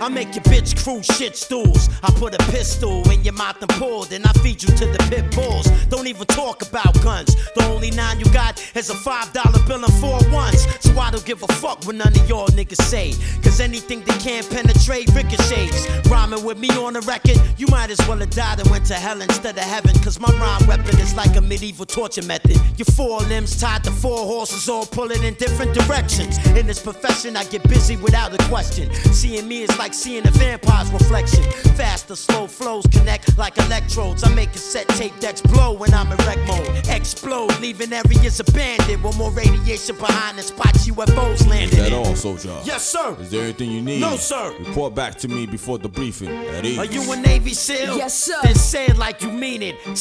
I make your bitch crew shit stools. I put a pistol in your mouth and pull, then I feed you to the pit bulls. Don't even talk about guns. The only 9 you got is a $5 bill and 4 ones. So I don't give a fuck what none of y'all niggas say. Cause anything that can't penetrate ricochets. Rhyming with me on the record, you might as well have died and went to hell instead of heaven. Cause my rhyme weapon is like a medieval torture method. Your 4 limbs tied to 4 horses, all pulling in different directions. In this profession, I get busy without a question. Seeing me is like seeing a vampire's reflection. Faster, slow flows connect like electrodes. I make cassette tape decks blow when I'm in wreck mode. Explode, leaving areas abandoned with more radiation behind the spots UFOs landing. Is that all, soldier? Yes, sir. Is there anything you need? No, sir. Report back to me before the briefing. At ease. Are you a Navy SEAL? Yes, sir. Then say it like you mean it.